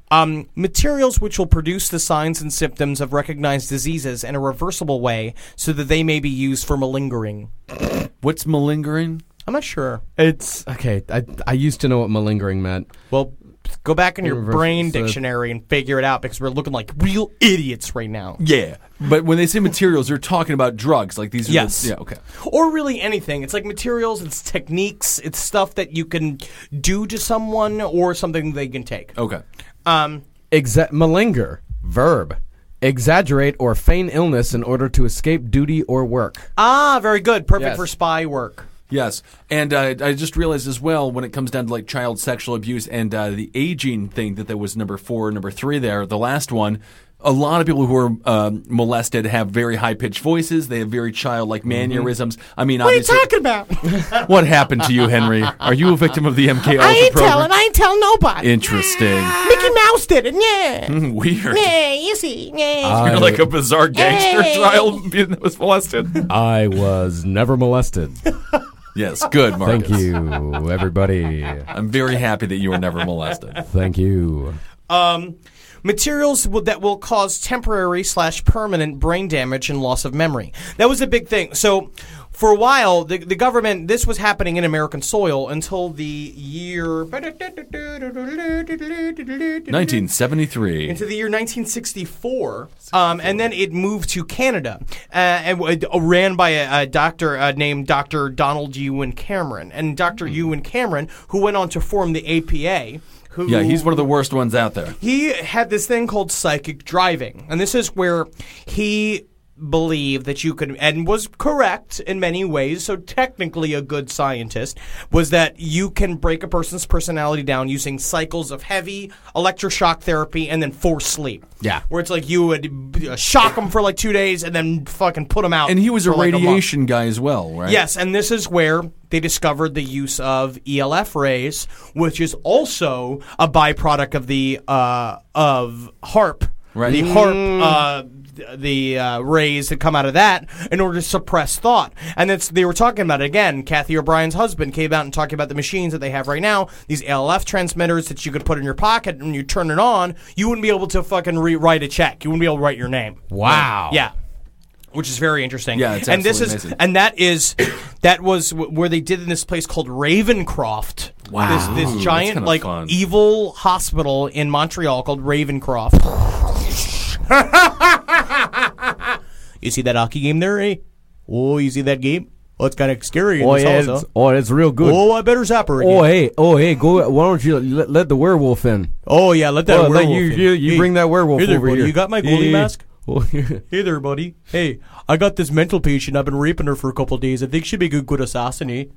Um, materials which will produce the signs and symptoms of recognized diseases in a reversible way so that they may be used for malingering. What's malingering? I'm not sure. It's okay. I I used to know what malingering meant. Well, go back in your Reversal, brain so- dictionary and figure it out because we're looking like real idiots right now. Yeah. But when they say materials, they're talking about drugs. Like these are Yes. The, yeah, okay. Or really anything. It's like materials, it's techniques, it's stuff that you can do to someone or something they can take. Okay. Um, Exa- malinger, verb. Exaggerate or feign illness in order to escape duty or work. ah, very good. Perfect Yes. for spy work. Yes, and uh, I just realized as well when it comes down to like child sexual abuse and uh, the aging thing that there was number four, number three there, the last one. A lot of people who are um, molested have very high pitched voices. They have very childlike mannerisms. I mean, What are you obviously, talking about? what happened to you, Henry? Are you a victim of the M K Ultra I ain't program? telling. I ain't telling nobody. Interesting. Mickey Mouse did it. Yeah. Weird. Yeah, you see. Yeah. You're like a bizarre gangster Hey. child being- that was molested. I was never molested. Yes, good, Marcus. Thank you, everybody. I'm very happy that you were never molested. Thank you. Um, materials will, that will cause temporary slash permanent brain damage and loss of memory. That was a big thing. So for a while, the, the government, this was happening in American soil until the year... nineteen seventy-three. Into the year nineteen sixty-four, um, and then it moved to Canada, uh, and it uh, ran by a, a doctor uh, named Doctor Donald Ewan Cameron. And Doctor Ewan Cameron, who went on to form the A P A, who... Yeah, he's one of the worst ones out there. He had this thing called psychic driving, and this is where he believed that you could, and was correct in many ways, so technically a good scientist, was that you can break a person's personality down using cycles of heavy electroshock therapy and then forced sleep. Yeah. Where it's like you would uh, shock them for like two days and then fucking put them out. And he was a for like month. radiation guy as well, right? Yes, and this is where they discovered the use of E L F rays, which is also a byproduct of the uh, of HARP, Right. the HARP, uh, the uh, rays that come out of that in order to suppress thought. And that's they were talking about it again. Kathy O'Brien's husband came out and talking about the machines that they have right now, these E L F transmitters that you could put in your pocket, and when you turn it on, you wouldn't be able to fucking rewrite a check. You wouldn't be able to write your name. Wow. Yeah. Which is very interesting. Yeah, it's and this is absolutely amazing. and that is that was w- where they did in this place called Ravencroft. Wow. This Ooh, this that's giant kinda like fun. evil hospital in Montreal called Ravencroft. You see that hockey game there, eh? Oh, you see that game? Oh, it's kind of scary in Oh this yeah, house, it's, huh? oh, it's real good. Oh, I better zap her again. Oh hey, oh hey, go. Why don't you let, let the werewolf in? Oh, yeah, let that Oh, let werewolf you- in. you- you Hey, bring that werewolf hey there, over buddy, here. You got my goalie Yeah. mask? Oh, yeah. Hey there, buddy. Hey, I got this mental patient. I've been raping her for a couple of days. I think she'd be a good, good assassin, eh?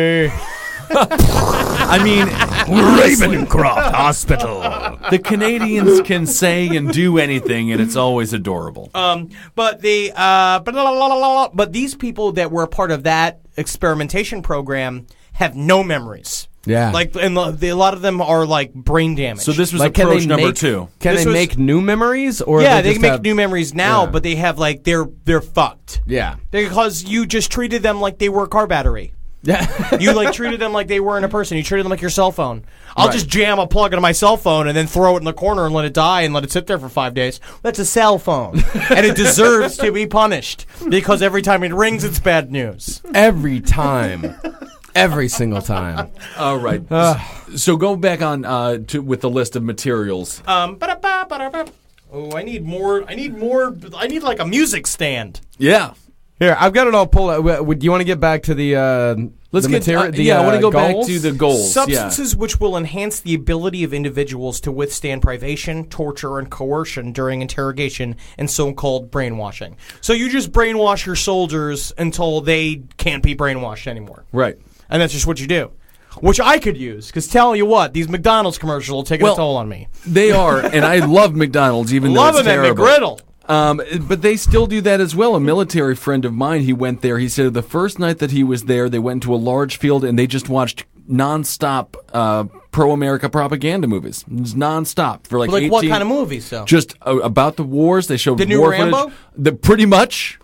I mean, Ravencroft Hospital. the Canadians can say and do anything, and it's always adorable. Um, but the uh, blah, blah, blah, blah, blah, but these people that were a part of that experimentation program have no memories. Yeah. Like, and the, the, a lot of them are like brain damage. so this was Like, can approach they number make, two. Can This they was- make new memories, or yeah, they, they just can make have- new memories now, Yeah. but they have like they're they're fucked Yeah. because you just treated them like they were a car battery. Yeah. You like treated them like they weren't a person. You treated them like your cell phone. I'll Right. just jam a plug into my cell phone and then throw it in the corner and let it die and let it sit there for five days. That's a cell phone, and it deserves to be punished because every time it rings, it's bad news. Every time. Every single time. All right. So go back on uh, to with the list of materials. Um, ba-da-ba, ba-da-ba. Oh, I need more. I need more. I need like a music stand. Yeah. Here, I've got it all pulled out. W- Do you want to get back to the uh, Let's the get. materi- uh, the, yeah, I want uh, to go goals? back to the goals. Substances which will enhance the ability of individuals to withstand privation, torture, and coercion during interrogation and so-called brainwashing. So you just brainwash your soldiers until they can't be brainwashed anymore. Yeah. Right. And that's just what you do. Which I could use, because tell you what, these McDonald's commercials will take Well, a toll on me. They are, and I love McDonald's, even though Loving it's that terrible. McGriddle. Um, but they still do that as well. A military friend of mine, he went there. He said the first night that he was there, they went to a large field and they just watched nonstop uh, pro-America propaganda movies. It was nonstop for like Like eighteen what kind of movies, though? Just uh, about the wars. They showed The new war Rambo? footage. The pretty much.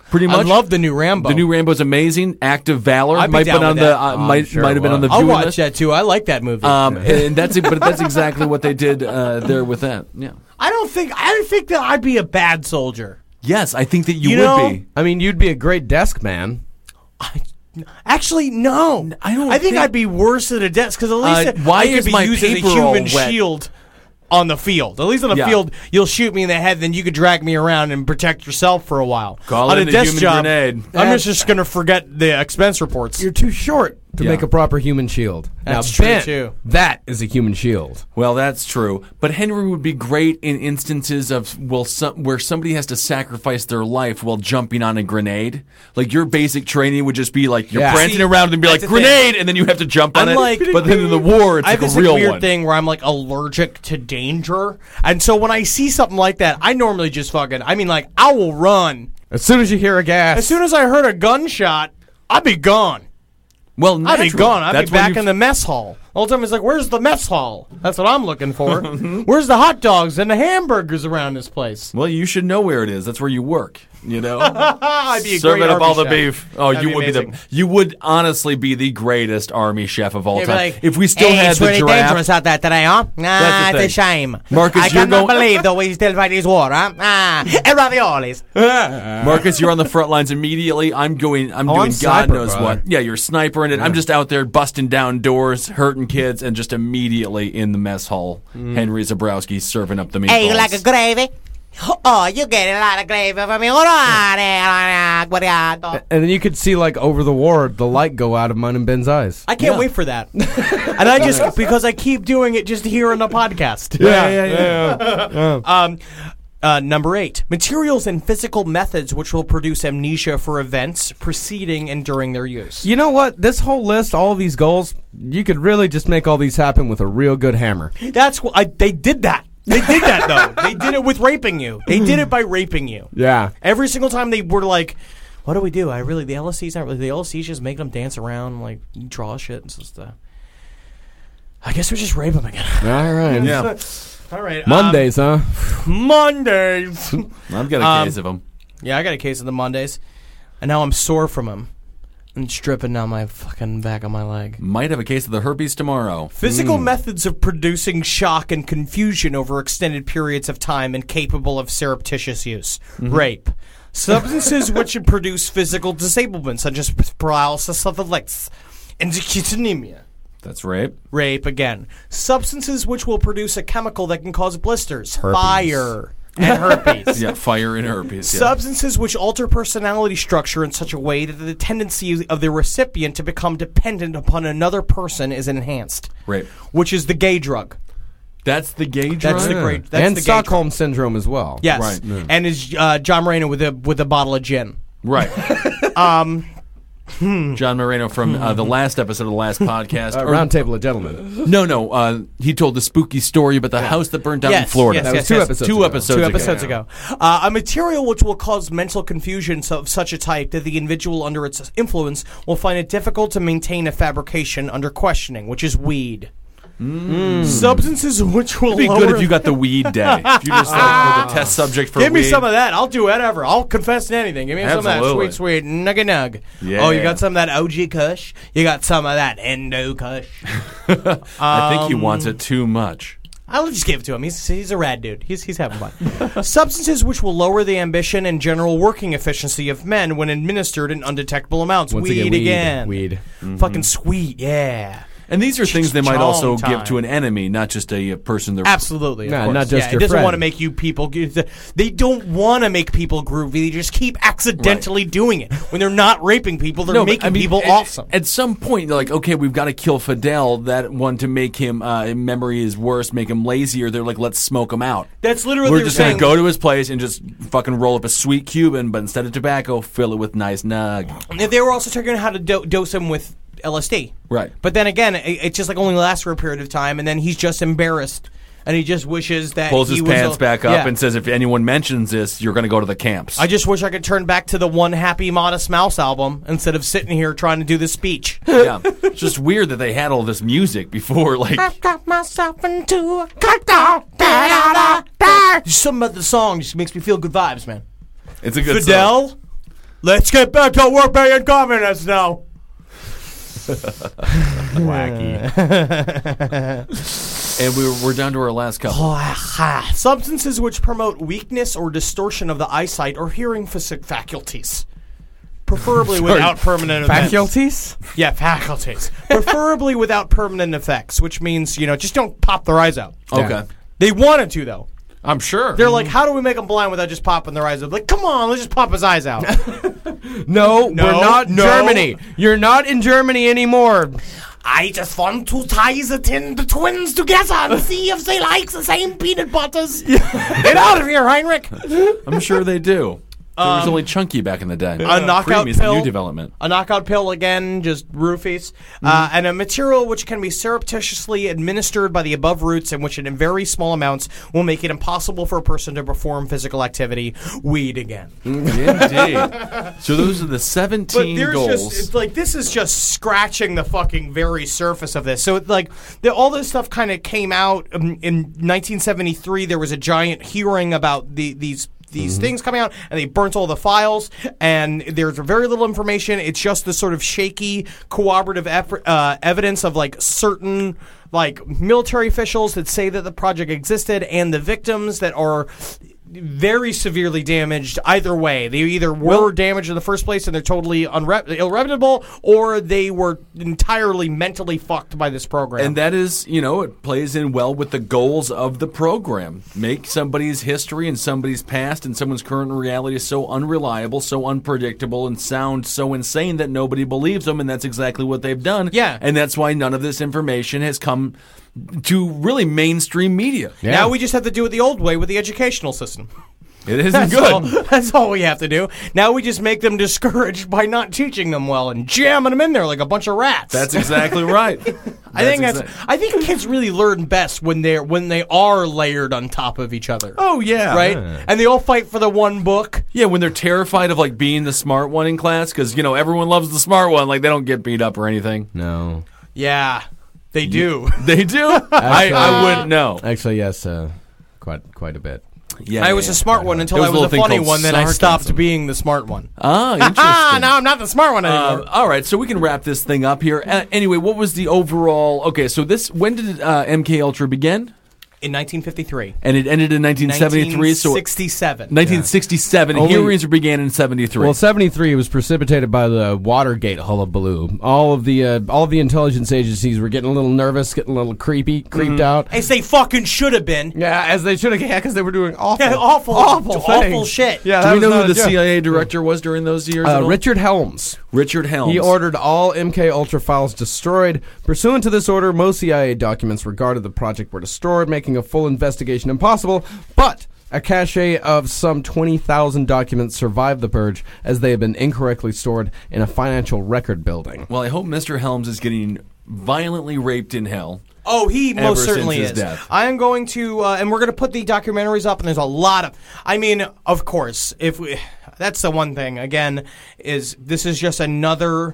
Pretty much. I love the new Rambo. The new Rambo's amazing. Act of Valor I'd be might down been on with the that. uh, I'm might sure might it have been on the was. I'll viewing watch list. that too. I like that movie. Um, and that's but that's exactly what they did uh, there with that. Yeah. I don't think I don't think that I'd be a bad soldier. Yes, I think that you, You would know- be. I mean, you'd be a great desk man. I, actually, no. I don't I think, think- I'd be worse at a desk because at least Uh, why I could is be my used as a paper all human wet? shield on the field. At least on the Yeah. field, you'll shoot me in the head, then you could drag me around and protect yourself for a while. Call on it a the desk human job, grenade. I'm just, just going to forget the expense reports. You're too short to Yeah. make a proper human shield. That's now, true, Ben, too. that is a human shield. Well, that's true. But Henry would be great in instances of well, some, where somebody has to sacrifice their life while jumping on a grenade. Like your basic training would just be like you're Yeah. prancing See, around and be like that's the thing. grenade, and then you have to jump on I'm it. like- but then in the war, it's I like have a this real weird one. thing where I'm like allergic to danger, and so when I see something like that, I normally just fucking. I mean, like I will run As soon as you hear a gas, as soon as I heard a gunshot. I'd be gone. Well, I'd be naturally. gone. I'd That's be when back you- in the mess hall. All the time it's like, where's the mess hall? That's what I'm looking for. Where's the hot dogs and the hamburgers around this place? Well, you should know where it is. That's where you work. You know, I'd be a serving great up all the Army chef. beef. Oh, That'd you be would be amazing. the. You would honestly be the greatest army chef of all They'd be time. like, if we still hey, had it's the really giraffe. dangerous out there today, huh? That's Ah, the it's a thing. shame. Marcus, I you're cannot going- believe the way we still fight this war, huh? Ah, and raviolis. Marcus, you're on the front lines immediately. I'm going. I'm Oh, doing I'm God sniper, knows brother. what. Yeah, you're snipering it. I'm just out there busting down doors, hurting kids, and just immediately in the mess hall, Henry Zabrowski serving up the meatballs. Hey, you like a gravy? Oh, you get a lot of gravy for me. Guardado. and then you could see like over the war, the light go out of mine and Ben's eyes. I can't Yeah. wait for that. And I just, because I keep doing it just here on the podcast. yeah, yeah, yeah. Um, uh, number eight, materials and physical methods which will produce amnesia for events preceding and during their use. You know what? This whole list, all of these goals, you could really just make all these happen with a real good hammer. That's what I, they did that. They did that though. They did it with raping you. They did it by raping you. Yeah. Every single time they were like, "What do we do? I really the L S Cs aren't really the L S Cs just make them dance around like draw shit and stuff." I guess we just rape them again. All right. Yeah, All right, um, Mondays, huh? Mondays. I've got a Um, case of them. Yeah, I got a case of the Mondays, and now I'm sore from them. And it's dripping down my fucking back of my leg. Might have a case of the herpes tomorrow. Physical methods of producing shock and confusion over extended periods of time and capable of surreptitious use. Rape. Substances which produce physical disablement, such as paralysis of the legs and anemia. That's rape. Rape again. Substances which will produce a chemical that can cause blisters, fire, and herpes. Yeah, fire and herpes. Yeah. Substances which alter personality structure in such a way that the tendency of the recipient to become dependent upon another person is enhanced, Rape. which is the gay drug. That's the gay drug. That's the great. That's and the gay Stockholm syndrome as well. Yes, Right. and is uh, John Moreno with a with a bottle of gin. Right. um. John Moreno from uh, the last episode of the last podcast. Uh, Or- round table of gentlemen. No, no. Uh, he told the spooky story about the house that burned down Yes, in Florida. yes, That was yes, two yes. episodes Two ago. episodes Two ago. episodes ago, uh, a material which will cause mental confusion so- of such a type that the individual under its influence will find it difficult to maintain a fabrication under questioning, which is weed. Substances which will It'd be lower good if you got the weed day. If you just like, were the test subject for Give me weed. some of that. I'll do whatever. I'll confess to anything. Give me some of that Absolutely. sweet, sweet nugget nug. Yeah. Oh, you got some of that O G Kush? You got some of that Endo Kush? I think he Um, wants it too much. I'll just give it to him. He's he's a rad dude. He's he's having fun. Substances which will lower the ambition and general working efficiency of men when administered in undetectable amounts. Once weed again, weed. again. Weed. Fucking sweet, yeah. And these are things they might Chong also time. give to an enemy, not just a, a person they're Absolutely. of Nah, course. not just yeah, your it doesn't friend. want to make you people. They don't want to make people groovy. They just keep accidentally doing it. When they're not raping people, they're No, but, making I mean, people at, awesome. At some point, they're like, okay, we've got to kill Fidel. That one to make him uh, memory is worse, make him lazier. They're like, let's smoke him out. That's literally We're they're just gonna saying. go to his place and just fucking roll up a sweet Cuban, but instead of tobacco, fill it with nice nug. They were also talking how to do- dose him with L S D. Right. But then again, it, it just like only lasts for a period of time, and then he's just embarrassed, and he just wishes that Pulls he his was pants a- back up Yeah. and says, if anyone mentions this, you're going to go to the camps. I just wish I could turn back to the One Happy Modest Mouse album instead of sitting here trying to do this speech. yeah. It's just weird that they had all this music before, like, Got myself into a cocktail. Da, da, da, da. Just something about the song just makes me feel good vibes, man. it's a good song. Fidel, Let's get back to work being communists now. Wacky. And we're, we're down to our last couple. Substances which promote weakness or distortion of the eyesight or hearing fac- faculties. Preferably without permanent effects. Faculties? Yeah, faculties. Preferably without permanent effects, which means, you know, just don't pop their eyes out. Okay. They wanted to, though. I'm sure. They're like, how do we make them blind without just popping their eyes out? Like, come on, let's just pop his eyes out. No, No, we're not no. Germany. You're not in Germany anymore. I just want to tie the, tin, the twins together and see if they like the same peanut butters. Get out of here, Heinrich. I'm sure they do. There was only Chunky back in the day. A knockout Creamy's the pill. new development. A knockout pill, again, just roofies. Uh, and a material which can be surreptitiously administered by the above routes and which in very small amounts will make it impossible for a person to perform physical activity. Weed again. Indeed. So those are the But seventeen there's goals. just, it's like, this is just scratching the fucking very surface of this. So, it's like, the, all this stuff kind of came out um, in nineteen seventy-three. There was a giant hearing about the these these Mm-hmm. things coming out, and they burnt all the files, and there's very little information. It's just this sort of shaky cooperative effort, uh, evidence of like certain like military officials that say that the project existed, and the victims that are very severely damaged either way. They either were damaged in the first place and they're totally unre- irrevocable, or they were entirely mentally fucked by this program. And that is, you know, it plays in well with the goals of the program. Make somebody's history and somebody's past and someone's current reality so unreliable, so unpredictable, and sound so insane that nobody believes them, and that's exactly what they've done. Yeah. And that's why none of this information has come to really mainstream media. Yeah. Now we just have to do it the old way with the educational system. It isn't That's good. all, that's all we have to do. Now we just make them discouraged by not teaching them well and jamming them in there like a bunch of rats. That's exactly right. I think that's. exact- I think kids really learn best when they're when they are layered on top of each other. Oh, yeah. right? And they all fight for the one book. Yeah, when they're terrified of, like, being the smart one in class, because, you know, everyone loves the smart one. Like, they don't get beat up or anything. No. Yeah, they do. They do? I, I wouldn't know. Actually, yes, uh, quite quite a bit. Yeah, I yeah, was yeah. a smart one until There I was a was a little thing funny called one. Then I stopped sarcasm. being the smart one. Ah, interesting. Ah, now I'm not the smart one anymore. Uh, all right, so we can wrap this thing up here. Uh, anyway, what was the overall? Okay, so this when did uh, M K Ultra begin? In nineteen fifty-three. And it ended in nineteen seventy-three. So sixty-seven. nineteen sixty-seven. Only- Hearings began in seventy-three. Well, seventy-three was precipitated by the Watergate hullabaloo. All of the uh, all of the intelligence agencies were getting a little nervous, getting a little creepy, creeped out. As they fucking should have been. Yeah, as they should have, yeah, because they were doing awful, Yeah, awful, awful, awful things. shit. Yeah, do that we was know not who a the joke. C I A director was during those years? at Uh, all? Richard Helms. Richard Helms. He ordered all M K Ultra files destroyed. Pursuant to this order, most C I A documents regarding the project were destroyed, making a full investigation impossible. But a cache of some twenty thousand documents survived the purge, as they had been incorrectly stored in a financial record building. Well, I hope Mister Helms is getting violently raped in hell. Oh, he Ever most since certainly his is. death. I am going to, uh, and we're going to put the documentaries up, and there's a lot of. I mean, of course, if we, that's the one thing. Again, is this is just another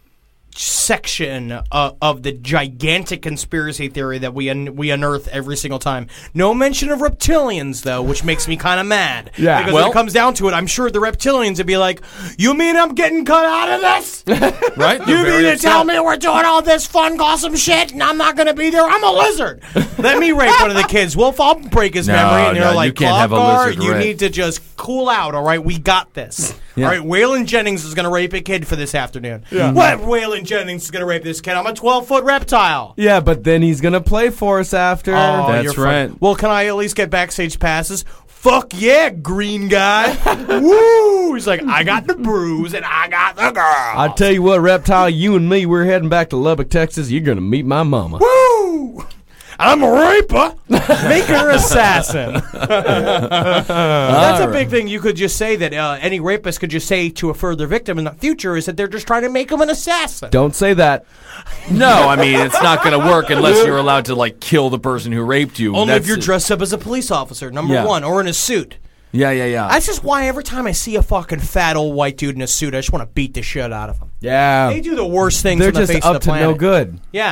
section uh, of the gigantic conspiracy theory that we un- we unearth every single time. No mention of reptilians, though, which makes me kind of mad. Yeah. Because Well- when it comes down to it, I'm sure the reptilians would be like, "You mean I'm getting cut out of this? Right? You They're very mean to upset. tell me we're doing all this fun, awesome shit, and I'm not going to be there? I'm a lizard. Let me rape one of the kids. Wolf, I'll break his No, memory. And you're no, you like, can't have a Clockguard, lizard you rape. need to just cool out, all right? We got this. Yeah. All right, Waylon Jennings is going to rape a kid for this afternoon. What? Waylon Jennings is going to rape this kid? I'm a twelve-foot reptile. Yeah, but then he's gonna play for us after. Oh, That's you're fun. right. Well, can I at least get backstage passes? Fuck yeah, green guy. Woo! He's like, I got the bruise and I got the girl. I tell you what, Reptile, you and me, we're heading back to Lubbock, Texas. You're gonna meet my mama. Woo! I'm a raper. Make her assassin. That's a big thing. You could just say that uh, any rapist could just say to a further victim in the future is that they're just trying to make him an assassin. Don't say that. No, I mean, it's not going to work unless you're allowed to, like, kill the person who raped you. Only That's if you're it. dressed up as a police officer, number Yeah. one, or in a suit. Yeah, yeah, yeah. That's just why every time I see a fucking fat old white dude in a suit, I just want to beat the shit out of him. Yeah. They do the worst things They're on the just face up of the to planet. no good. Yeah.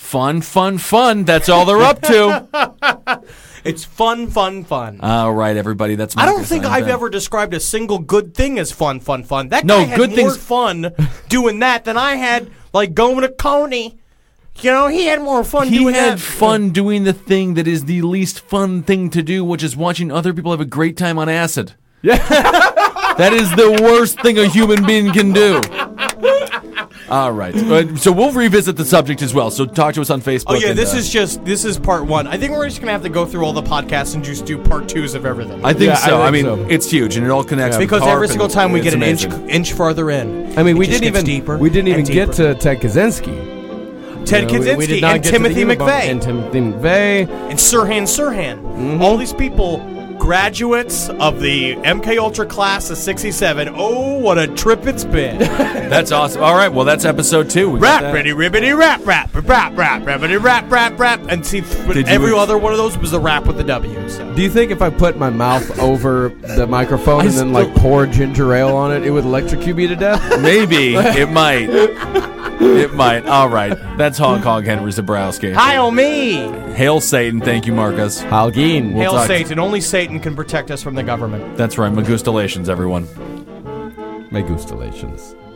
Fun, fun, fun. That's all they're up to. It's fun, fun, fun. All right, everybody. That's I don't Marcus. think I'm I've Ben. ever described a single good thing as fun, fun, fun. That No, guy had good more things- fun doing that than I had, like, going to Coney. You know, he had more fun He doing had that. fun doing the thing that is the least fun thing to do, which is watching other people have a great time on acid. Yeah. That is the worst thing a human being can do. All right. Uh, So we'll revisit the subject as well. So talk to us on Facebook. Oh yeah, and, this uh, is just this is part one. I think we're just gonna have to go through all the podcasts and just do part twos of everything. I think Yeah, I so. I, think mean, so. it's huge, and it all connects. with because Carp, every single and time we it's get an inch amazing. inch farther in. I mean, we it just didn't gets even deeper we didn't even and get deeper. to Ted Kaczynski. Ted You know, we- Kaczynski we did not and get to the Timothy Eva Bump- McVeigh and Timothy McVeigh. and Sirhan Sirhan. Mm-hmm. All these people, graduates of the M K Ultra class of sixty-seven. Oh, what a trip it's been! That's awesome. All right. Well, that's episode two. We got Rap, that. ready, ribbity, rap, rap, rap, rap, rabbity, rap, rap, rap, and see, but Did you every ex- other one of those was the rap with the W. So. Do you think if I put my mouth over the microphone I and then like still- pour ginger ale on it, it would electrocute me to death? Maybe it might. It might. All right. That's Honk Honk Henry Zabrowski. Hi, oh me! Hail Satan. Thank you, Marcus. Halgeen. We'll Hail talk- Satan! Only Satan can protect us from the government. That's right. Magustalations, everyone. Megustalations.